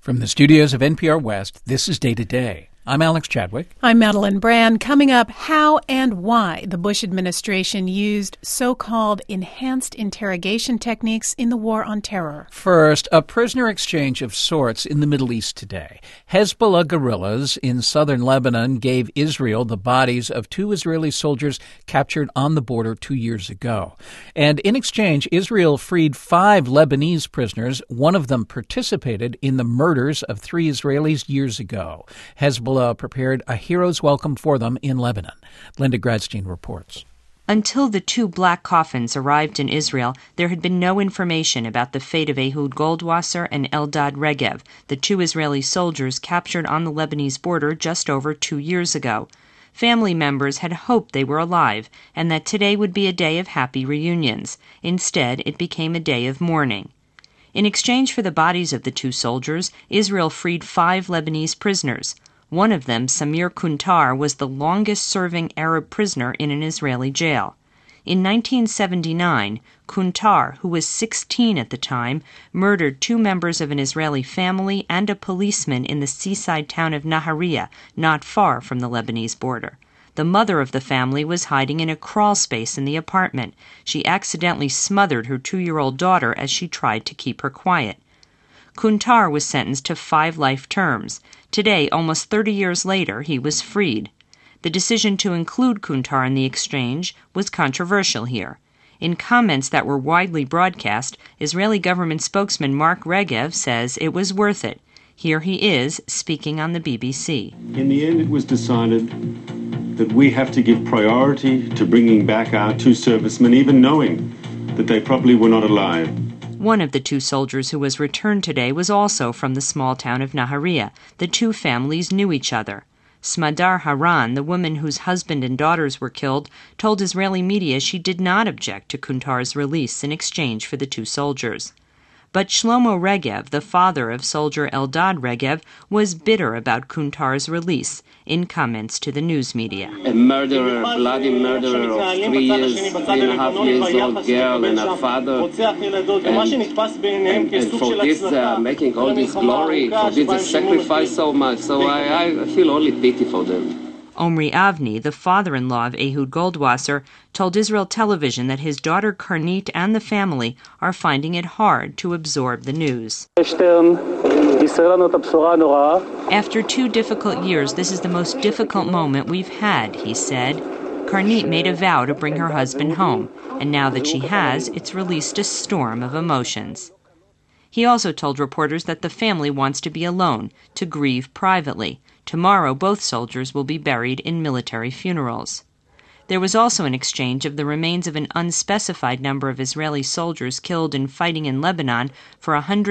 From the studios of NPR West, this is Day to Day. I'm Alex Chadwick. I'm Madeline Brand. Coming up, how and why the Bush administration used so-called enhanced interrogation techniques in the war on terror. First, a prisoner exchange of sorts in the Middle East today. Hezbollah guerrillas in southern Lebanon gave Israel the bodies of 2 Israeli soldiers captured on the border 2 years ago. And in exchange, Israel freed 5 Lebanese prisoners. One of them participated in the murders of 3 Israelis years ago. Hezbollah prepared a hero's welcome for them in Lebanon. Linda Gradstein reports. Until the 2 black coffins arrived in Israel, there had been no information about the fate of Ehud Goldwasser and Eldad Regev, the 2 Israeli soldiers captured on the Lebanese border just over 2 years ago. Family members had hoped they were alive and that today would be a day of happy reunions. Instead, it became a day of mourning. In exchange for the bodies of the 2 soldiers, Israel freed 5 Lebanese prisoners. One of them, Samir Kuntar, was the longest-serving Arab prisoner in an Israeli jail. In 1979, Kuntar, who was 16 at the time, murdered 2 members of an Israeli family and a policeman in the seaside town of Nahariya, not far from the Lebanese border. The mother of the family was hiding in a crawl space in the apartment. She accidentally smothered her 2-year-old daughter as she tried to keep her quiet. Kuntar was sentenced to 5 life terms. Today, almost 30 years later, he was freed. The decision to include Kuntar in the exchange was controversial here. In comments that were widely broadcast, Israeli government spokesman Mark Regev says it was worth it. Here he is, speaking on the BBC. In the end, it was decided that we have to give priority to bringing back our 2 servicemen, even knowing that they probably were not alive. One of the 2 soldiers who was returned today was also from the small town of Nahariya. The 2 families knew each other. Smadar Haran, the woman whose husband and daughters were killed, told Israeli media she did not object to Kuntar's release in exchange for the 2 soldiers. But Shlomo Regev, the father of soldier Eldad Regev, was bitter about Kuntar's release in comments to the news media. A murderer, bloody murderer of 3.5 years old girl and her father. And for this, making all this glory, for this they sacrifice so much. So I feel only pity for them. Omri Avni, the father-in-law of Ehud Goldwasser, told Israel Television that his daughter Karnit and the family are finding it hard to absorb the news. After 2 difficult years, this is the most difficult moment we've had, he said. Karnit made a vow to bring her husband home, and now that she has, it's released a storm of emotions. He also told reporters that the family wants to be alone, to grieve privately. Tomorrow, both soldiers will be buried in military funerals. There was also an exchange of the remains of an unspecified number of Israeli soldiers killed in fighting in Lebanon for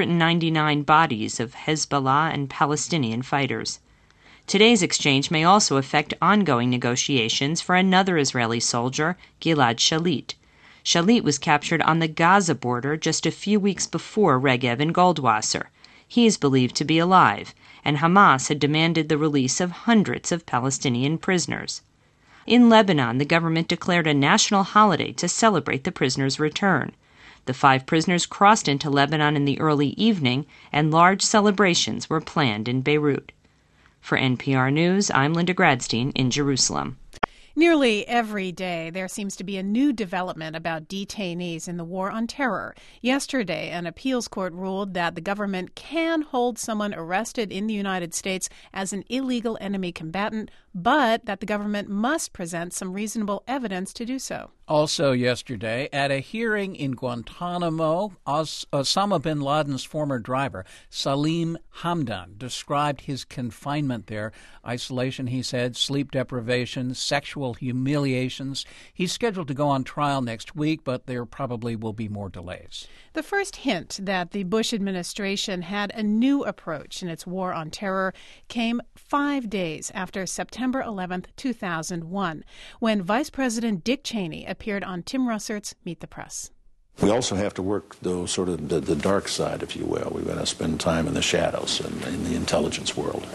199 bodies of Hezbollah and Palestinian fighters. Today's exchange may also affect ongoing negotiations for another Israeli soldier, Gilad Shalit. Shalit was captured on the Gaza border just a few weeks before Regev and Goldwasser. He is believed to be alive, and Hamas had demanded the release of hundreds of Palestinian prisoners. In Lebanon, the government declared a national holiday to celebrate the prisoners' return. The 5 prisoners crossed into Lebanon in the early evening, and large celebrations were planned in Beirut. For NPR News, I'm Linda Gradstein in Jerusalem. Nearly every day, there seems to be a new development about detainees in the war on terror. Yesterday, an appeals court ruled that the government can hold someone arrested in the United States as an illegal enemy combatant, but that the government must present some reasonable evidence to do so. Also yesterday, at a hearing in Guantanamo, Osama bin Laden's former driver, Salim Hamdan, described his confinement there. Isolation, he said, sleep deprivation, sexual humiliations. He's scheduled to go on trial next week, but there probably will be more delays. The first hint that the Bush administration had a new approach in its war on terror came 5 days after September 11th, 2001, when Vice President Dick Cheney appeared on Tim Russert's Meet the Press. We also have to work, though, sort of the dark side, if you will. We've got to spend time in the shadows and in the intelligence world.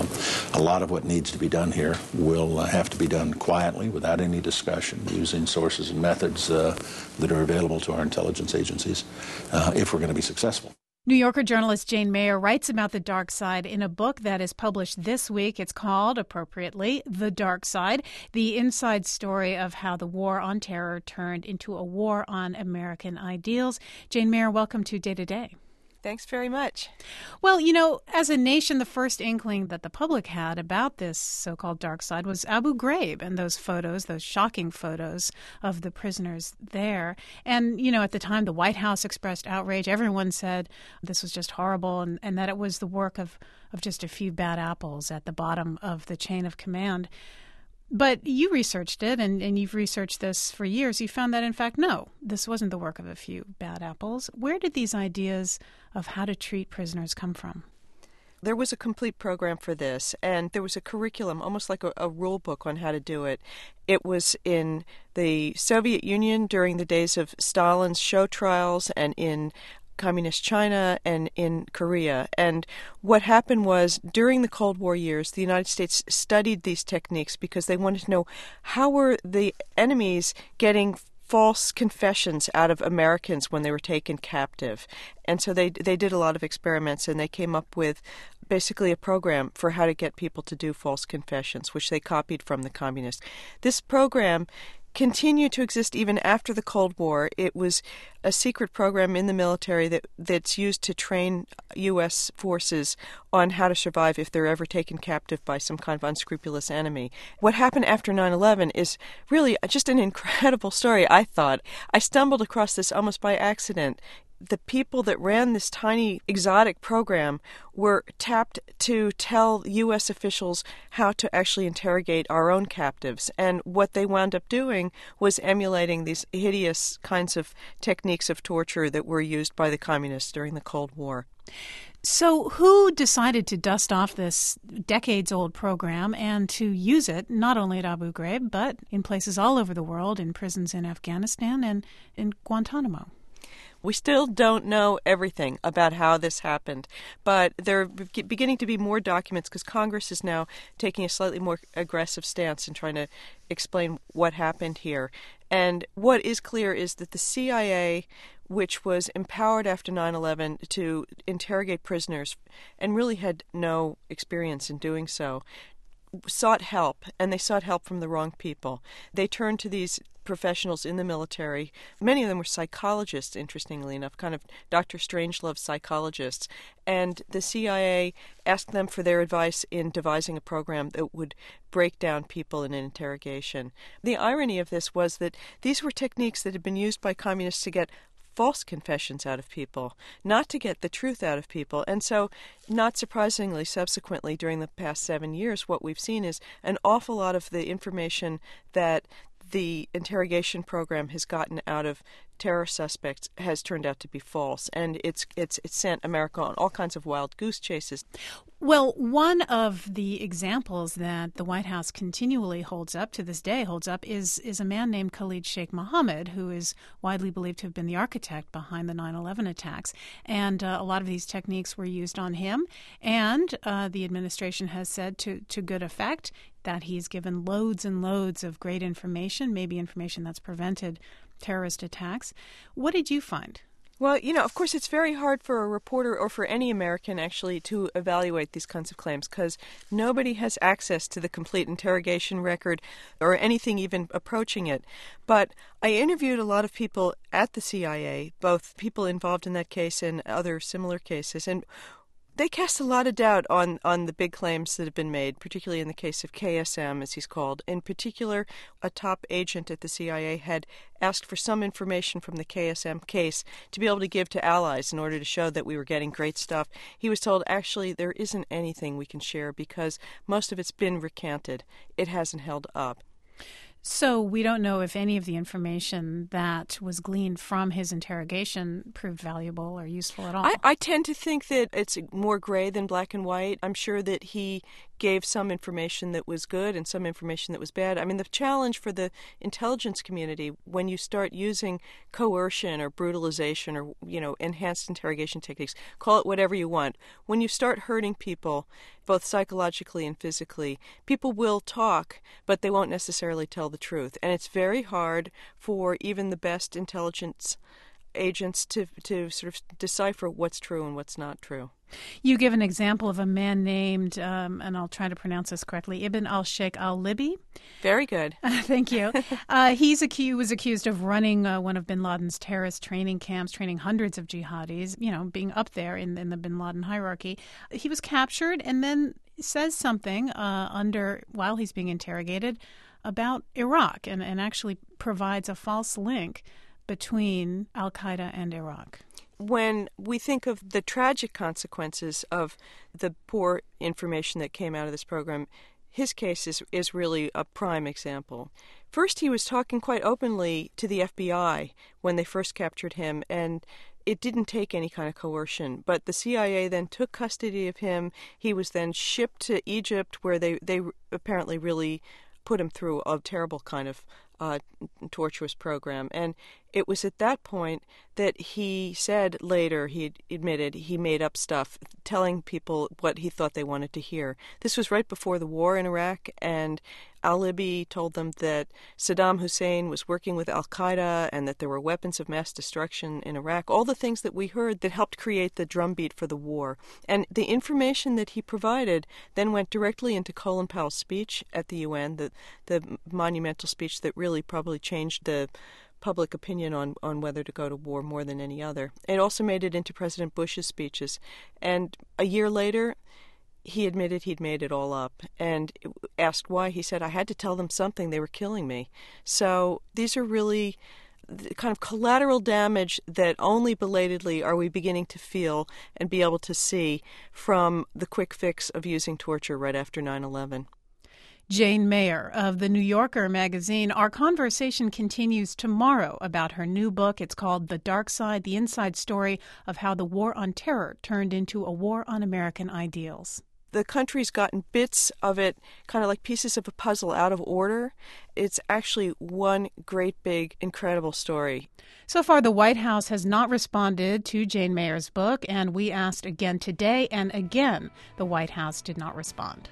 A lot of what needs to be done here will have to be done quietly, without any discussion, using sources and methods that are available to our intelligence agencies if we're going to be successful. New Yorker journalist Jane Mayer writes about the dark side in a book that is published this week. It's called, appropriately, The Dark Side, the inside story of how the war on terror turned into a war on American ideals. Jane Mayer, welcome to Day to Day. Thanks very much. Well, as a nation, the first inkling that the public had about this so-called dark side was Abu Ghraib and those photos, those shocking photos of the prisoners there. And, at the time, the White House expressed outrage. Everyone said this was just horrible and that it was the work of just a few bad apples at the bottom of the chain of command. But you researched it, and you've researched this for years. You found that, in fact, no, this wasn't the work of a few bad apples. Where did these ideas of how to treat prisoners come from? There was a complete program for this, and there was a curriculum, almost like a rule book on how to do it. It was in the Soviet Union during the days of Stalin's show trials and in Communist China and in Korea. And what happened was, during the Cold War years, the United States studied these techniques because they wanted to know how were the enemies getting false confessions out of Americans when they were taken captive. And so they did a lot of experiments, and they came up with basically a program for how to get people to do false confessions, which they copied from the communists. This program continued to exist even after the Cold War. It was a secret program in the military that's used to train U.S. forces on how to survive if they're ever taken captive by some kind of unscrupulous enemy. What happened after 9/11 is really just an incredible story, I thought. I stumbled across this almost by accident. The people that ran this tiny exotic program were tapped to tell U.S. officials how to actually interrogate our own captives. And what they wound up doing was emulating these hideous kinds of techniques of torture that were used by the communists during the Cold War. So who decided to dust off this decades-old program and to use it not only at Abu Ghraib, but in places all over the world, in prisons in Afghanistan and in Guantanamo? We still don't know everything about how this happened, but there are beginning to be more documents because Congress is now taking a slightly more aggressive stance in trying to explain what happened here. And what is clear is that the CIA, which was empowered after 9/11 to interrogate prisoners and really had no experience in doing so, sought help, and they sought help from the wrong people. They turned to these professionals in the military. Many of them were psychologists, interestingly enough, kind of Dr. Strangelove psychologists. And the CIA asked them for their advice in devising a program that would break down people in an interrogation. The irony of this was that these were techniques that had been used by communists to get false confessions out of people, not to get the truth out of people. And so, not surprisingly, subsequently, during the past 7 years, what we've seen is an awful lot of the information that the interrogation program has gotten out of terror suspects has turned out to be false, and it's sent America on all kinds of wild goose chases. Well, one of the examples that the White House continually holds up to this day, is a man named Khalid Sheikh Mohammed, who is widely believed to have been the architect behind the 9/11 attacks. And a lot of these techniques were used on him, and the administration has said to good effect that he's given loads and loads of great information, maybe information that's prevented terrorist attacks. What did you find? Well, of course, it's very hard for a reporter or for any American, actually, to evaluate these kinds of claims because nobody has access to the complete interrogation record or anything even approaching it. But I interviewed a lot of people at the CIA, both people involved in that case and other similar cases, and they cast a lot of doubt on the big claims that have been made, particularly in the case of KSM, as he's called. In particular, a top agent at the CIA had asked for some information from the KSM case to be able to give to allies in order to show that we were getting great stuff. He was told, actually, there isn't anything we can share because most of it's been recanted. It hasn't held up. So we don't know if any of the information that was gleaned from his interrogation proved valuable or useful at all. I tend to think that it's more gray than black and white. I'm sure that he gave some information that was good and some information that was bad. I mean, the challenge for the intelligence community when you start using coercion or brutalization or, enhanced interrogation techniques, call it whatever you want, when you start hurting people, both psychologically and physically, people will talk, but they won't necessarily tell the truth. And it's very hard for even the best intelligence agents to sort of decipher what's true and what's not true. You give an example of a man named, and I'll try to pronounce this correctly, Ibn al-Sheikh al-Libi. Very good. Thank you. He was accused of running one of bin Laden's terrorist training camps, training hundreds of jihadis, being up there in the bin Laden hierarchy. He was captured and then says something while he's being interrogated about Iraq and actually provides a false link between al-Qaeda and Iraq. When we think of the tragic consequences of the poor information that came out of this program, his case is really a prime example. First, he was talking quite openly to the FBI when they first captured him, and it didn't take any kind of coercion. But the CIA then took custody of him. He was then shipped to Egypt, where they apparently really put him through a terrible kind of torturous program. And it was at that point that he said later, he admitted he made up stuff, telling people what he thought they wanted to hear. This was right before the war in Iraq, and al-Libi told them that Saddam Hussein was working with al-Qaeda and that there were weapons of mass destruction in Iraq, all the things that we heard that helped create the drumbeat for the war. And the information that he provided then went directly into Colin Powell's speech at the UN, the monumental speech that really probably changed the public opinion on whether to go to war more than any other. It also made it into President Bush's speeches. And a year later, he admitted he'd made it all up. And asked why, he said, I had to tell them something. They were killing me. So these are really the kind of collateral damage that only belatedly are we beginning to feel and be able to see from the quick fix of using torture right after 9/11. Jane Mayer of The New Yorker magazine. Our conversation continues tomorrow about her new book. It's called The Dark Side, the inside story of how the war on terror turned into a war on American ideals. The country's gotten bits of it, kind of like pieces of a puzzle, out of order. It's actually one great, big, incredible story. So far, the White House has not responded to Jane Mayer's book, and we asked again today, and again, the White House did not respond.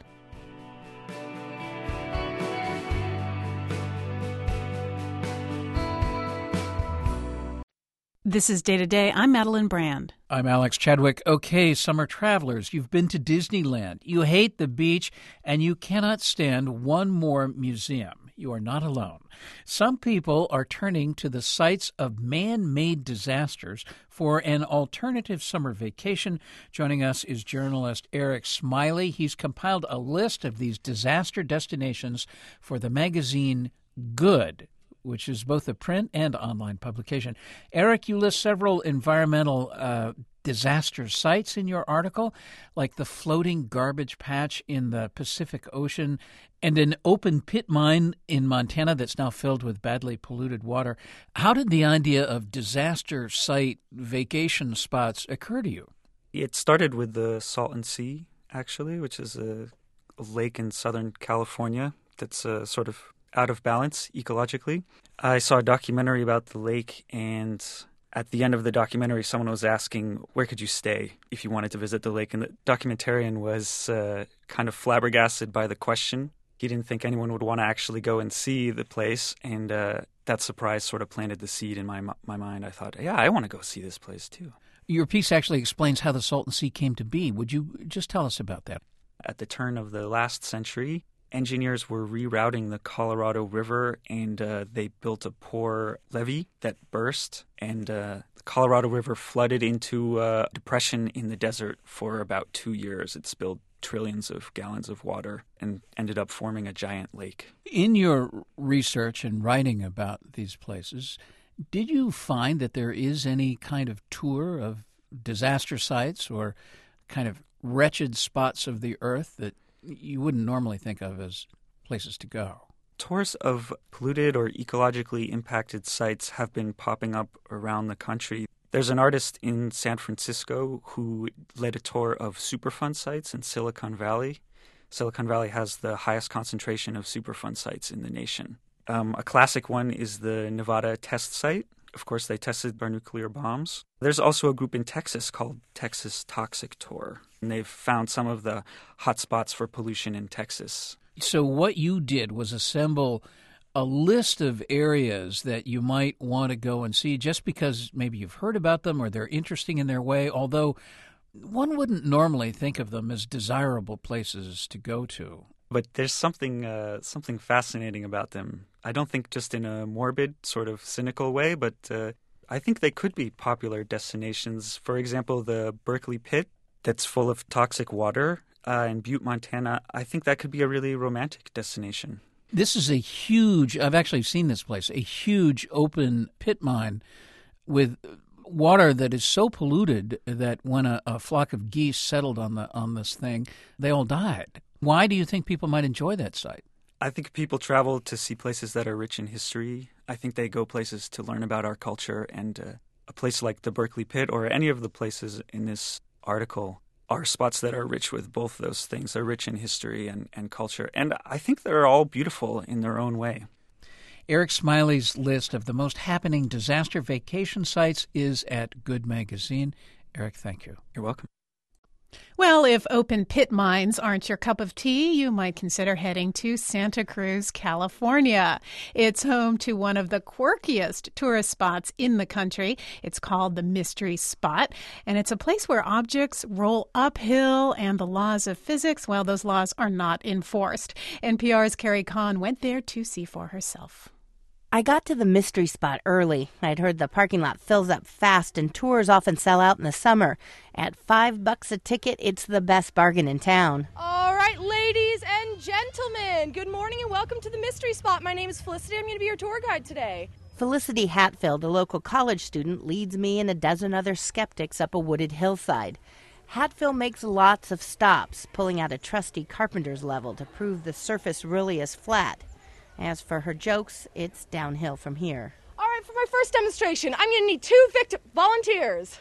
This is Day to Day. I'm Madeline Brand. I'm Alex Chadwick. Okay, summer travelers, you've been to Disneyland. You hate the beach, and you cannot stand one more museum. You are not alone. Some people are turning to the sites of man-made disasters for an alternative summer vacation. Joining us is journalist Eric Smiley. He's compiled a list of these disaster destinations for the magazine Good, which is both a print and online publication. Eric, you list several environmental disaster sites in your article, like the floating garbage patch in the Pacific Ocean and an open pit mine in Montana that's now filled with badly polluted water. How did the idea of disaster site vacation spots occur to you? It started with the Salton Sea, actually, which is a lake in Southern California that's sort of out of balance ecologically. I saw a documentary about the lake, and at the end of the documentary, someone was asking, where could you stay if you wanted to visit the lake? And the documentarian was kind of flabbergasted by the question. He didn't think anyone would want to actually go and see the place, and that surprise sort of planted the seed in my mind. I thought, yeah, I want to go see this place too. Your piece actually explains how the Salton Sea came to be. Would you just tell us about that? At the turn of the last century, engineers were rerouting the Colorado River, and they built a poor levee that burst, and the Colorado River flooded into a depression in the desert for about 2 years. It spilled trillions of gallons of water and ended up forming a giant lake. In your research and writing about these places, did you find that there is any kind of tour of disaster sites or kind of wretched spots of the earth that you wouldn't normally think of as places to go? Tours of polluted or ecologically impacted sites have been popping up around the country. There's an artist in San Francisco who led a tour of Superfund sites in Silicon Valley. Silicon Valley has the highest concentration of Superfund sites in the nation. A classic one is the Nevada test site. Of course, they tested our nuclear bombs. There's also a group in Texas called Texas Toxic Tour, and they've found some of the hot spots for pollution in Texas. So what you did was assemble a list of areas that you might want to go and see just because maybe you've heard about them or they're interesting in their way, although one wouldn't normally think of them as desirable places to go to. But there's something fascinating about them. I don't think just in a morbid, sort of cynical way, but I think they could be popular destinations. For example, the Berkeley Pit that's full of toxic water in Butte, Montana. I think that could be a really romantic destination. This is a huge, I've actually seen this place, a huge open pit mine with water that is so polluted that when a flock of geese settled on this thing, they all died. Why do you think people might enjoy that site? I think people travel to see places that are rich in history. I think they go places to learn about our culture, and a place like the Berkeley Pit or any of the places in this article are spots that are rich with both those things. They're rich in history and culture, and I think they're all beautiful in their own way. Eric Smiley's list of the most happening disaster vacation sites is at Good Magazine. Eric, thank you. You're welcome. Well, if open pit mines aren't your cup of tea, you might consider heading to Santa Cruz, California. It's home to one of the quirkiest tourist spots in the country. It's called the Mystery Spot, and it's a place where objects roll uphill and the laws of physics, well, those laws are not enforced. NPR's Carrie Kahn went there to see for herself. I got to the Mystery Spot early. I'd heard the parking lot fills up fast and tours often sell out in the summer. At $5 a ticket, it's the best bargain in town. All right, ladies and gentlemen, good morning and welcome to the Mystery Spot. My name is Felicity. I'm going to be your tour guide today. Felicity Hatfield, a local college student, leads me and a dozen other skeptics up a wooded hillside. Hatfield makes lots of stops, pulling out a trusty carpenter's level to prove the surface really is flat. As for her jokes, it's downhill from here. All right, for my first demonstration, I'm going to need 2 volunteers.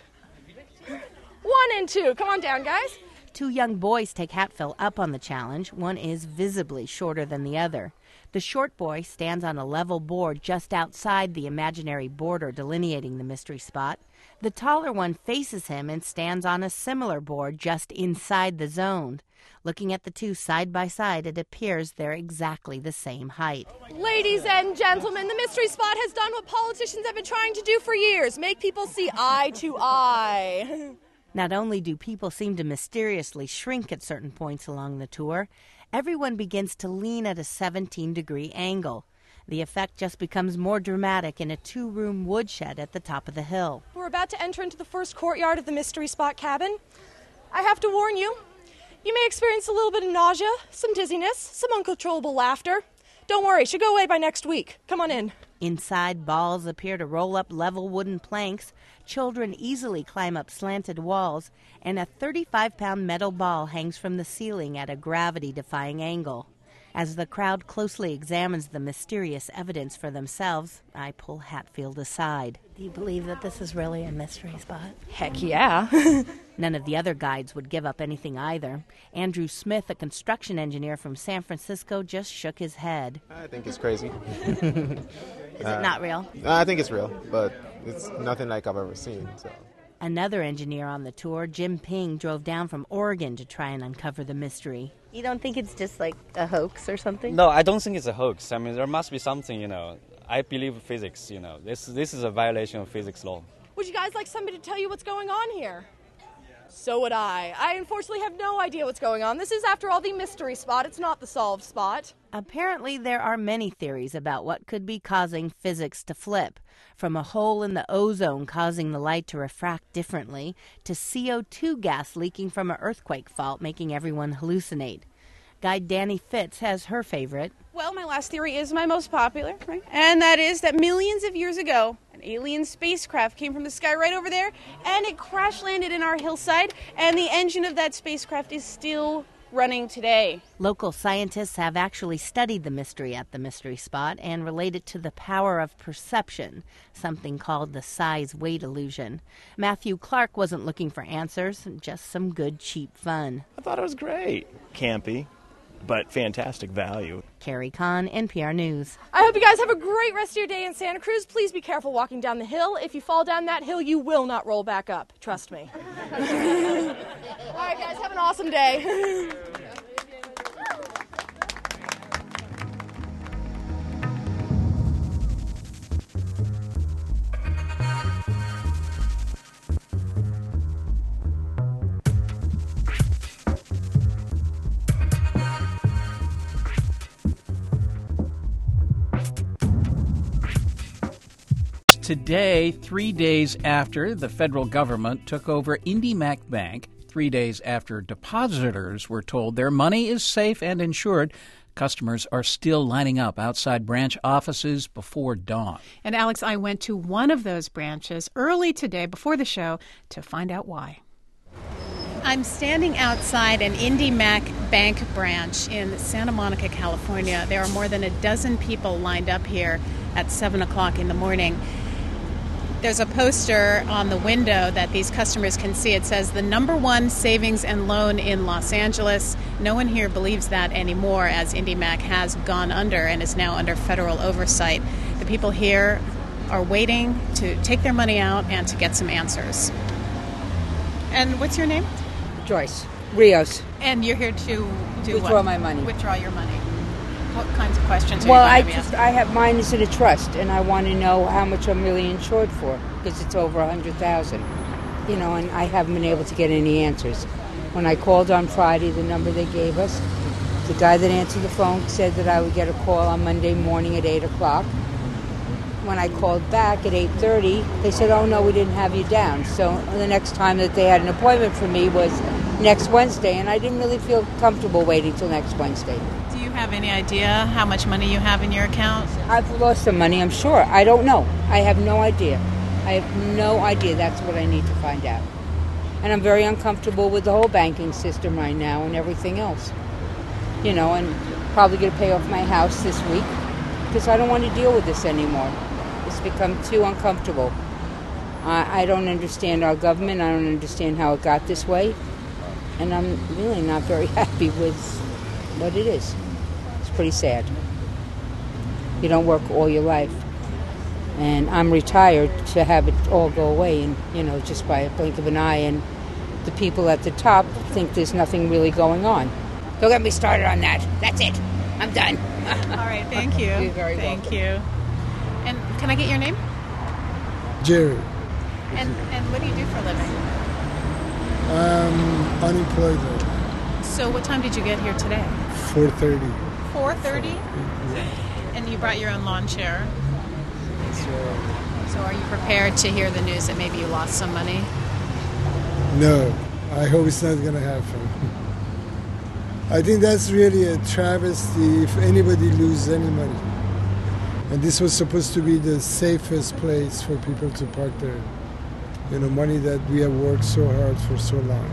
1 and 2. Come on down, guys. 2 young boys take Hatfield up on the challenge. One is visibly shorter than the other. The short boy stands on a level board just outside the imaginary border delineating the Mystery Spot. The taller one faces him and stands on a similar board just inside the zone. Looking at the 2 side by side, it appears they're exactly the same height. Ladies and gentlemen, the Mystery Spot has done what politicians have been trying to do for years, make people see eye to eye. Not only do people seem to mysteriously shrink at certain points along the tour, everyone begins to lean at a 17-degree angle. The effect just becomes more dramatic in a 2-room woodshed at the top of the hill. We're about to enter into the first courtyard of the Mystery Spot cabin. I have to warn you, you may experience a little bit of nausea, some dizziness, some uncontrollable laughter. Don't worry, it should go away by next week. Come on in. Inside, balls appear to roll up level wooden planks. Children easily climb up slanted walls, and a 35-pound metal ball hangs from the ceiling at a gravity-defying angle. As the crowd closely examines the mysterious evidence for themselves, I pull Hatfield aside. Do you believe that this is really a mystery spot? Heck yeah. None of the other guides would give up anything either. Andrew Smith, a construction engineer from San Francisco, just shook his head. I think it's crazy. Is it not real? I think it's real, but it's nothing like I've ever seen. So. Another engineer on the tour, Jim Ping, drove down from Oregon to try and uncover the mystery. You don't think it's just like a hoax or something? No, I don't think it's a hoax. I mean, there must be something, I believe physics, This is a violation of physics law. Would you guys like somebody to tell you what's going on here? So would I. I unfortunately have no idea what's going on. This is, after all, the Mystery Spot. It's not the solved spot. Apparently, there are many theories about what could be causing physics to flip, from a hole in the ozone causing the light to refract differently, to CO2 gas leaking from an earthquake fault making everyone hallucinate. Guide Danny Fitz has her favorite. Well, my last theory is my most popular, right? And that is that millions of years ago, an alien spacecraft came from the sky right over there, and it crash landed in our hillside, and the engine of that spacecraft is still running today. Local scientists have actually studied the mystery at the Mystery Spot and relate it to the power of perception, something called the size-weight illusion. Matthew Clark wasn't looking for answers, just some good, cheap fun. I thought it was great. Campy, but fantastic value. Carrie Kahn, NPR News. I hope you guys have a great rest of your day in Santa Cruz. Please be careful walking down the hill. If you fall down that hill, you will not roll back up. Trust me. All right, guys, have an awesome day. Today, 3 days after the federal government took over IndyMac Bank, 3 days after depositors were told their money is safe and insured, customers are still lining up outside branch offices before dawn. And Alex, I went to one of those branches early today before the show to find out why. I'm standing outside an IndyMac Bank branch in Santa Monica, California. There are more than a dozen people lined up here at 7 o'clock in the morning. There's a poster on the window that these customers can see. It says the #1 savings and loan in Los Angeles. No one here believes that anymore, as IndyMac has gone under and is now under federal oversight. The people here are waiting to take their money out and to get some answers. And what's your name? Joyce Rios. And you're here to do withdraw what? my money. Withdraw your money. What kinds of questions are Well, you going to be asking? I have mine is in a trust, and I want to know how much I'm really insured for, because it's over $100,000. You know, and I haven't been able to get any answers. When I called on Friday, the number they gave us, the guy that answered the phone said that I would get a call on Monday morning at 8 o'clock. When I called back at 8:30, they said, oh, no, we didn't have you down. So the next time that they had an appointment for me was next Wednesday, and I didn't really feel comfortable waiting till next Wednesday. Do you have any idea how much money you have in your account? I've lost some money, I'm sure. I don't know. I have no idea. I have no idea. That's what I need to find out. And I'm very uncomfortable with the whole banking system right now and everything else. You know, and probably going to pay off my house this week because I don't want to deal with this anymore. It's become too uncomfortable. I don't understand our government. I don't understand how it got this way. And I'm really not very happy with what it is. It's pretty sad. You don't work all your life. And I'm retired to have it all go away, and, you know, just by a blink of an eye. And the people at the top think there's nothing really going on. Don't get me started on that. That's it. I'm done. All right, thank you. You're very welcome. Thank you. And can I get your name? Jerry. And what do you do for a living? Unemployed right now. So what time did you get here today? 4:30. 4:30? Yeah. And you brought your own lawn chair? That's right. So are you prepared to hear the news that maybe you lost some money? No, I hope it's not going to happen. I think that's really a travesty if anybody loses any money. And this was supposed to be the safest place for people to park their, money that we have worked so hard for so long.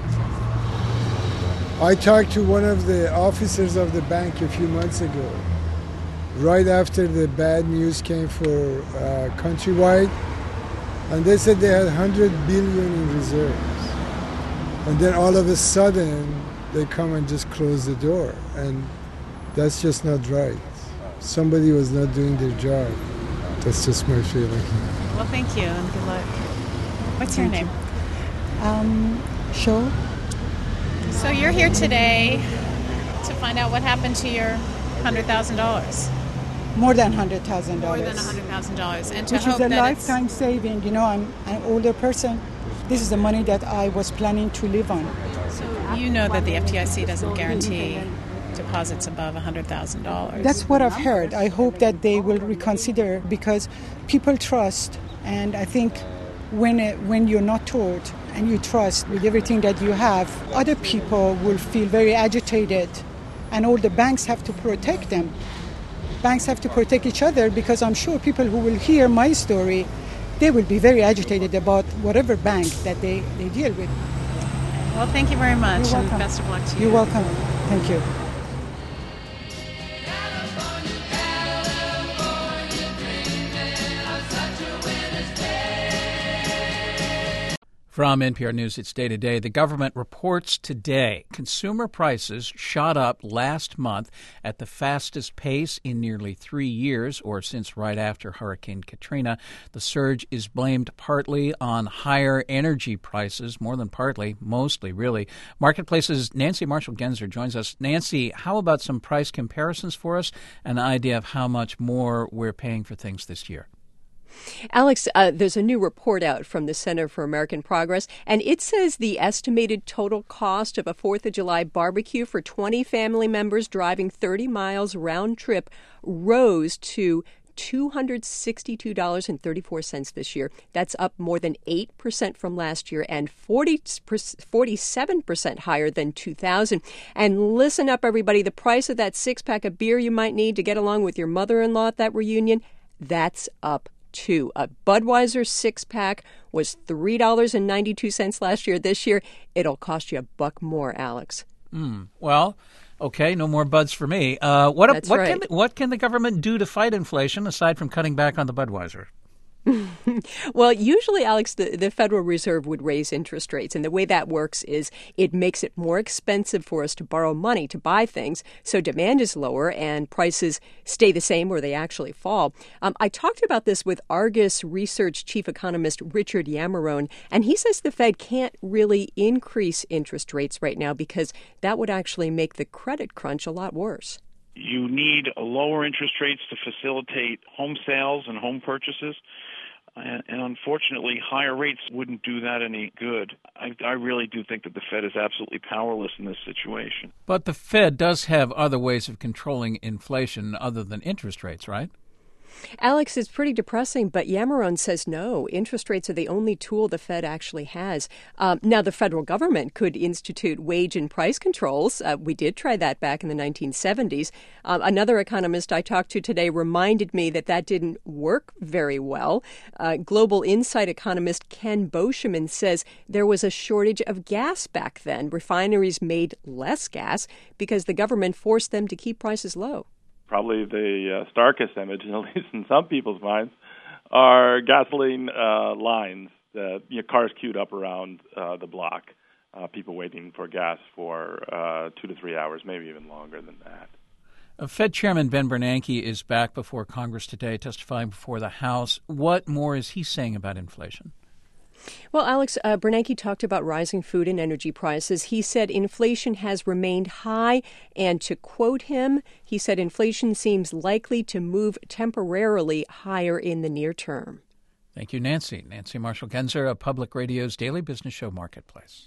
I talked to one of the officers of the bank a few months ago, right after the bad news came for Countrywide, and they said they had $100 billion in reserves. And then all of a sudden, they come and just close the door, and that's just not right. Somebody was not doing their job. That's just my feeling. Well, thank you, and good luck. What's your name? Show. So you're here today to find out what happened to your $100,000. More than $100,000. More than $100,000, and to which hope is a that lifetime saving. I'm an older person. This is the money that I was planning to live on. So you know that the FDIC doesn't guarantee deposits above $100,000. That's what I've heard. I hope that they will reconsider, because people trust, and I think when you're not told and you trust with everything that you have, other people will feel very agitated, and all the banks have to protect them. Banks have to protect each other, because I'm sure people who will hear my story, they will be very agitated about whatever bank that they deal with. Well, thank you very much, You're and welcome. best of luck to you. You're welcome. Thank you. From NPR News, it's Day to Day. The government reports today consumer prices shot up last month at the fastest pace in nearly 3 years, or since right after Hurricane Katrina. The surge is blamed partly on higher energy prices, more than partly, mostly, really. Marketplace's Nancy Marshall-Genzer joins us. Nancy, how about some price comparisons for us, an idea of how much more we're paying for things this year? Alex, there's a new report out from the Center for American Progress, and it says the estimated total cost of a 4th of July barbecue for 20 family members driving 30 miles round trip rose to $262.34 this year. That's up more than 8% from last year and 47% higher than 2000. And listen up, everybody, the price of that six-pack of beer you might need to get along with your mother-in-law at that reunion, that's up too. A Budweiser six-pack was $3.92 last year. This year, it'll cost you $1 more, Alex. Well, okay, no more Buds for me. What can the government do to fight inflation aside from cutting back on the Budweiser? Well, usually, Alex, the Federal Reserve would raise interest rates. And the way that works is it makes it more expensive for us to borrow money to buy things. So demand is lower and prices stay the same or they actually fall. I talked about this with Argus Research Chief Economist Richard Yamarone, and he says the Fed can't really increase interest rates right now because that would actually make the credit crunch a lot worse. You need lower interest rates to facilitate home sales and home purchases. And unfortunately, higher rates wouldn't do that any good. I really do think that the Fed is absolutely powerless in this situation. But the Fed does have other ways of controlling inflation other than interest rates, right? Alex, it's pretty depressing, but Yamarone says no. Interest rates are the only tool the Fed actually has. Now, the federal government could institute wage and price controls. We did try that back in the 1970s. Another economist I talked to today reminded me that didn't work very well. Global Insight economist Ken Boscheman says there was a shortage of gas back then. Refineries made less gas because the government forced them to keep prices low. Probably the starkest image, at least in some people's minds, are gasoline lines that cars queued up around the block, people waiting for gas for 2 to 3 hours, maybe even longer than that. Fed Chairman Ben Bernanke is back before Congress today, testifying before the House. What more is he saying about inflation? Well, Alex, Bernanke talked about rising food and energy prices. He said inflation has remained high, and to quote him, he said inflation seems likely to move temporarily higher in the near term. Thank you, Nancy. Nancy Marshall-Genzer of Public Radio's Daily Business Show Marketplace.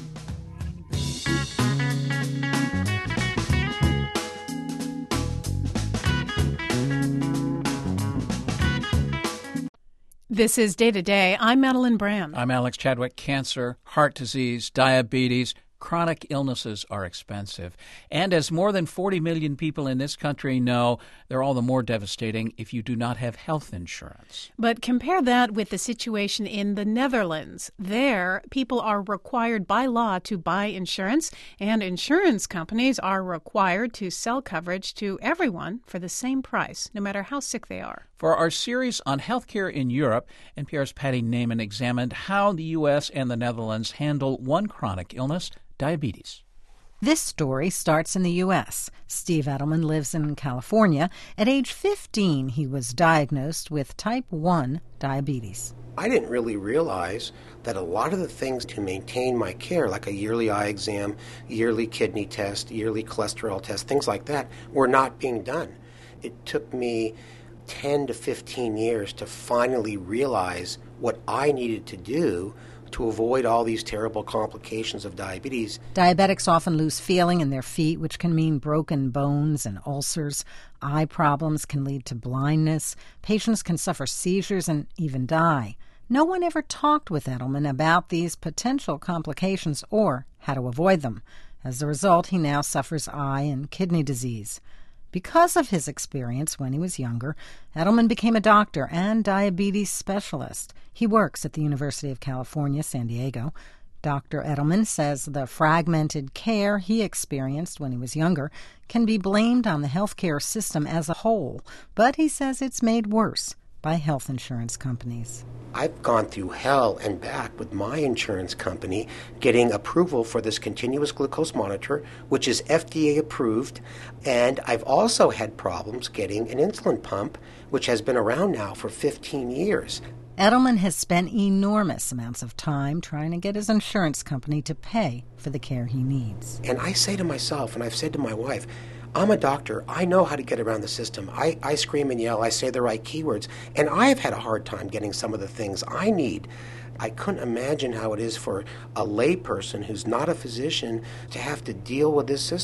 This is Day to Day. I'm Madeline Brand. I'm Alex Chadwick. Cancer, heart disease, diabetes, chronic illnesses are expensive. And as more than 40 million people in this country know, they're all the more devastating if you do not have health insurance. But compare that with the situation in the Netherlands. There, people are required by law to buy insurance, and insurance companies are required to sell coverage to everyone for the same price, no matter how sick they are. For our series on healthcare in Europe, NPR's Patty Naiman examined how the U.S. and the Netherlands handle one chronic illness, diabetes. This story starts in the U.S. Steve Edelman lives in California. At age 15, he was diagnosed with type 1 diabetes. I didn't really realize that a lot of the things to maintain my care, like a yearly eye exam, yearly kidney test, yearly cholesterol test, things like that, were not being done. It took me 10 to 15 years to finally realize what I needed to do to avoid all these terrible complications of diabetes. Diabetics often lose feeling in their feet, which can mean broken bones and ulcers. Eye problems can lead to blindness. Patients can suffer seizures and even die. No one ever talked with Edelman about these potential complications or how to avoid them. As a result, he now suffers eye and kidney disease. Because of his experience when he was younger, Edelman became a doctor and diabetes specialist. He works at the University of California, San Diego. Dr. Edelman says the fragmented care he experienced when he was younger can be blamed on the healthcare system as a whole, but he says it's made worse by health insurance companies. I've gone through hell and back with my insurance company getting approval for this continuous glucose monitor, which is FDA approved, and I've also had problems getting an insulin pump, which has been around now for 15 years. Edelman has spent enormous amounts of time trying to get his insurance company to pay for the care he needs. And I say to myself, and I've said to my wife, I'm a doctor. I know how to get around the system. I scream and yell. I say the right keywords. And I've had a hard time getting some of the things I need. I couldn't imagine how it is for a layperson who's not a physician to have to deal with this system.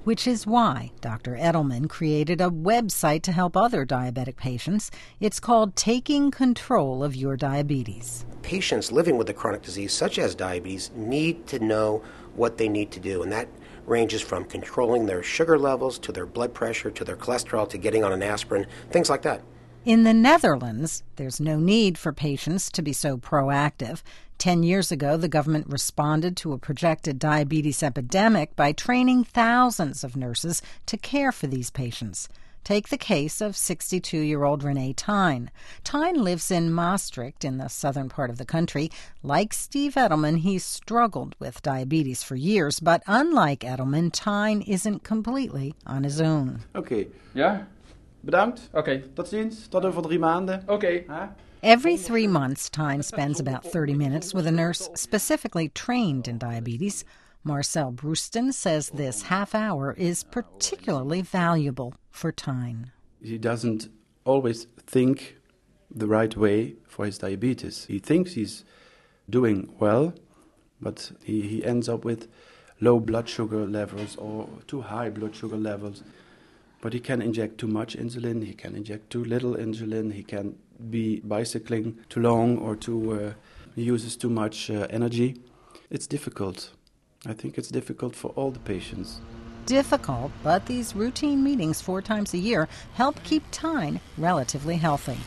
which is why Dr. Edelman created a website to help other diabetic patients. It's called Taking Control of Your Diabetes. Patients living with a chronic disease such as diabetes need to know what they need to do, and that ranges from controlling their sugar levels to their blood pressure to their cholesterol to getting on an aspirin, things like that. In the Netherlands, there's no need for patients to be so proactive. 10 years ago, the government responded to a projected diabetes epidemic by training thousands of nurses to care for these patients. Take the case of 62-year-old Renee Tyne. Tyne lives in Maastricht in the southern part of the country. Like Steve Edelman, he's struggled with diabetes for years, but unlike Edelman, Tyne isn't completely on his own. Oké. Ja? Bedankt. Oké. Tot ziens. Tot over 3 maanden. Oké. Every 3 months, Tyne spends about 30 minutes with a nurse specifically trained in diabetes. Marcel Bruston says this half hour is particularly valuable for Tyne. He doesn't always think the right way for his diabetes. He thinks he's doing well, but he ends up with low blood sugar levels or too high blood sugar levels. But he can inject too much insulin, he can inject too little insulin, he can be bicycling too long or he uses too much energy. It's difficult. I think it's difficult for all the patients. Difficult, but these routine meetings 4 times a year help keep Tyne relatively healthy.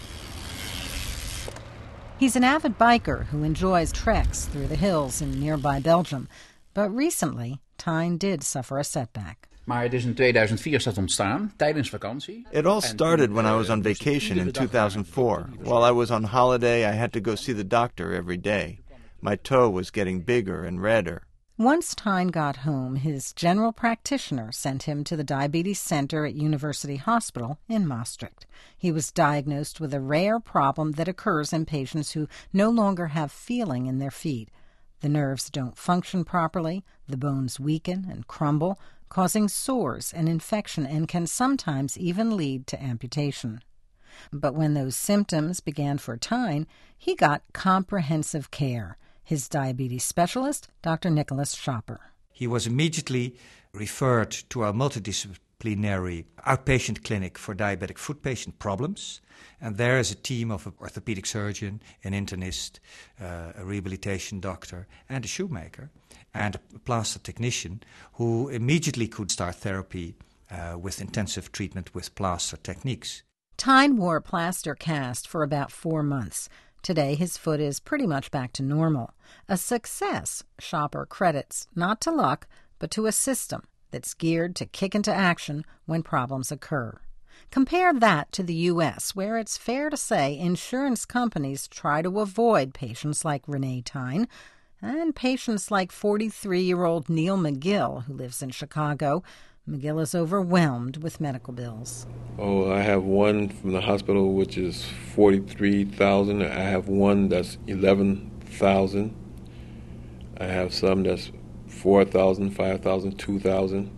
He's an avid biker who enjoys treks through the hills in nearby Belgium. But recently, Tyne did suffer a setback. Maar het is in 2004 is dat ontstaan, tijdens vakantie. It all started when I was on vacation in 2004. While I was on holiday, I had to go see the doctor every day. My toe was getting bigger and redder. Once Tyne got home, his general practitioner sent him to the Diabetes Center at University Hospital in Maastricht. He was diagnosed with a rare problem that occurs in patients who no longer have feeling in their feet. The nerves don't function properly, the bones weaken and crumble, causing sores and infection, and can sometimes even lead to amputation. But when those symptoms began for Tyne, he got comprehensive care. His diabetes specialist, Dr. Nicholas Schopper. He was immediately referred to our multidisciplinary outpatient clinic for diabetic foot patient problems. And there is a team of an orthopedic surgeon, an internist, a rehabilitation doctor, and a shoemaker, and a plaster technician who immediately could start therapy with intensive treatment with plaster techniques. Tyne wore a plaster cast for about 4 months. Today, his foot is pretty much back to normal. A success, Schopper credits not to luck, but to a system that's geared to kick into action when problems occur. Compare that to the U.S., where it's fair to say insurance companies try to avoid patients like Renee Tyne and patients like 43-year-old Neil McGill, who lives in Chicago. McGill is overwhelmed with medical bills. Oh, I have one from the hospital, which is $43,000. I have one that's $11,000. I have some that's $4,000, $5,000, $2,000,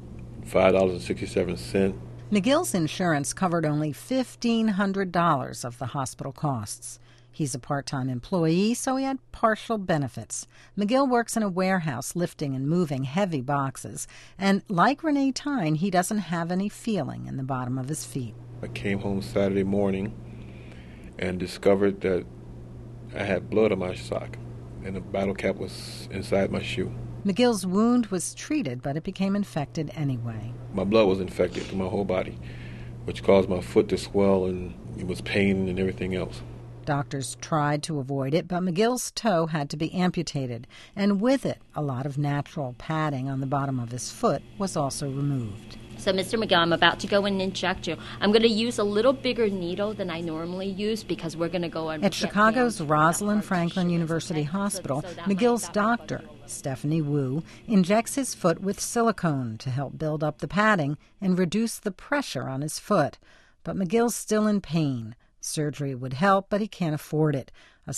$5.67. McGill's insurance covered only $1,500 of the hospital costs. He's a part-time employee, so he had partial benefits. McGill works in a warehouse lifting and moving heavy boxes. And like Renee Tyne, he doesn't have any feeling in the bottom of his feet. I came home Saturday morning and discovered that I had blood on my sock, and the bottle cap was inside my shoe. McGill's wound was treated, but it became infected anyway. My blood was infected to my whole body, which caused my foot to swell, and it was pain and everything else. Doctors tried to avoid it, but McGill's toe had to be amputated, and with it, a lot of natural padding on the bottom of his foot was also removed. So, Mr. McGill, I'm about to go and inject you. I'm going to use a little bigger needle than I normally use because we're going to go and... At Chicago's Rosalind Franklin University Hospital, McGill's doctor, Stephanie Wu, injects his foot with silicone to help build up the padding and reduce the pressure on his foot. But McGill's still in pain. Surgery would help, but he can't afford it. A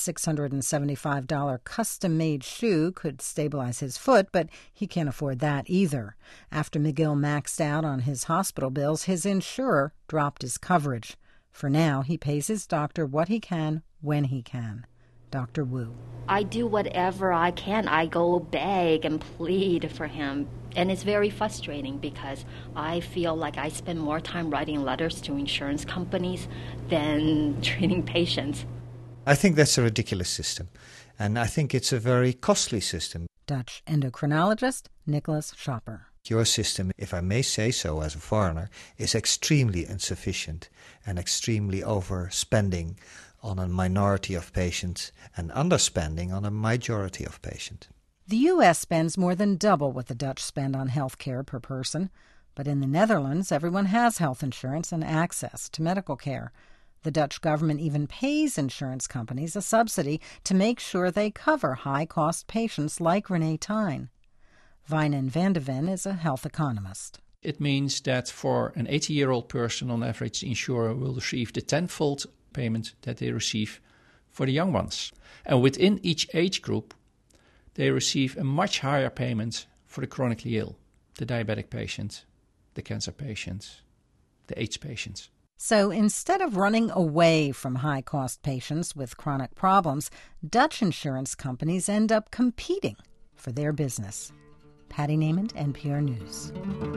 $675 custom-made shoe could stabilize his foot, but he can't afford that either. After McGill maxed out on his hospital bills, his insurer dropped his coverage. For now, he pays his doctor what he can when he can. Dr. Wu. I do whatever I can. I go beg and plead for him. And it's very frustrating because I feel like I spend more time writing letters to insurance companies than treating patients. I think that's a ridiculous system, and I think it's a very costly system. Dutch endocrinologist Nicholas Schopper. Your system, if I may say so as a foreigner, is extremely insufficient and extremely overspending on a minority of patients and underspending on a majority of patients. The U.S. spends more than double what the Dutch spend on health care per person, but in the Netherlands, everyone has health insurance and access to medical care. The Dutch government even pays insurance companies a subsidy to make sure they cover high-cost patients like Renee Tyne. Wijnen van de Ven is a health economist. It means that for an 80-year-old person, on average, the insurer will receive the tenfold payment that they receive for the young ones. And within each age group, they receive a much higher payment for the chronically ill, the diabetic patient, the cancer patients, the AIDS patients. So instead of running away from high-cost patients with chronic problems, Dutch insurance companies end up competing for their business. Patty Nament, NPR News.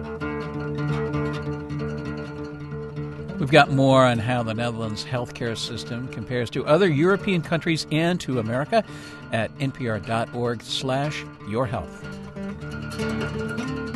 We've got more on how the Netherlands healthcare system compares to other European countries and to America at npr.org/yourhealth.